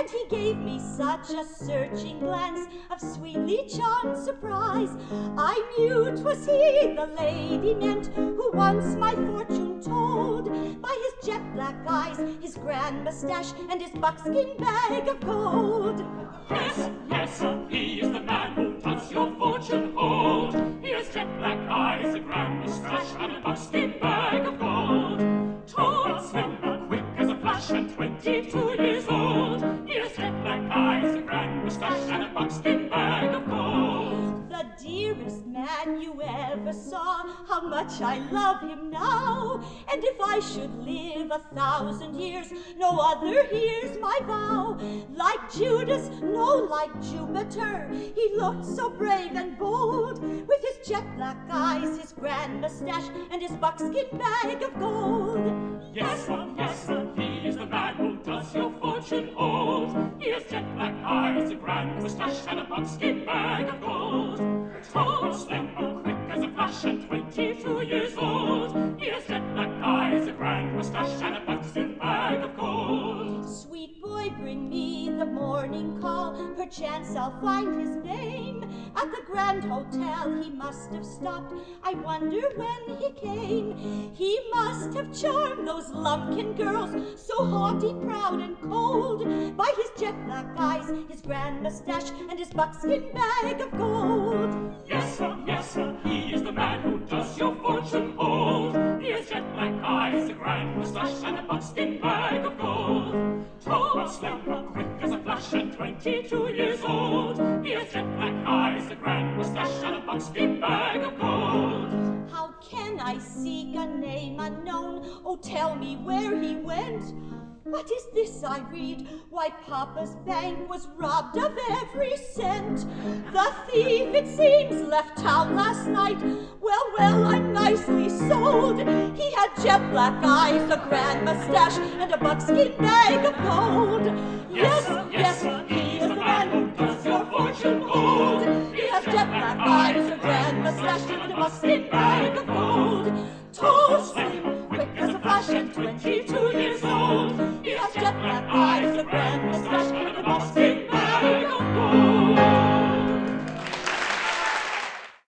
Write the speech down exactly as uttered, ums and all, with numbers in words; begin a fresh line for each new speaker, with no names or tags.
and he gave me such a searching glance of sweetly charmed surprise. I knew 'twas he the lady meant, who once my fortune told, by his jet black eyes, his grand moustache, and his buckskin bag of gold.
Yes, yes, he is the man who does your fortune hold. He has jet black eyes, a grand moustache, and a buckskin bag of gold. Tall, slender, quick as a flash, and twenty-two years old. He has jet black eyes, a grand moustache, and a buckskin bag of gold.
The dearest man you ever saw, how much I love him now. And if I should live a thousand years, no other hears my vow. Like Judas, no, like Jupiter, he looked so brave and bold, with his jet black eyes, his grand moustache, and his buckskin bag of gold.
Yes, sir, yes, sir, he is the man who does your fortune hold. He has jet black eyes, a grand moustache, and a buckskin bag of gold. Tall, slender, quick as a flash, and twenty-two years old. He has jet black eyes, a grand moustache, and a buckskin bag of gold.
Sweet boy, bring me the morning call, perchance I'll find his name. At the Grand Hotel he must have stopped, I wonder when he came. He must have charmed those lumpkin girls, so haughty, proud, and cold, by his jet black eyes, his grand moustache, and his buckskin bag of gold.
Yes, sir, yes, sir, he is the man who does your fortune hold. He has jet black eyes, a grand moustache, and a buckskin bag of gold. Tall, slender, quick as a flash, and twenty-two years old. He has jet black eyes, a grand moustache, and a buckskin bag of gold.
How can I seek a name unknown? Oh, tell me where he went. What is this I read? Why, Papa's bank was robbed of every cent. The thief, it seems, left town last night. Well, well, I'm nicely sold. He had jet black eyes, a grand moustache, and a buckskin bag of gold.
Yes, sir, yes, sir, he is the man who does your fortune hold.
He has jet black eyes, a grand moustache, and a buckskin bag of gold.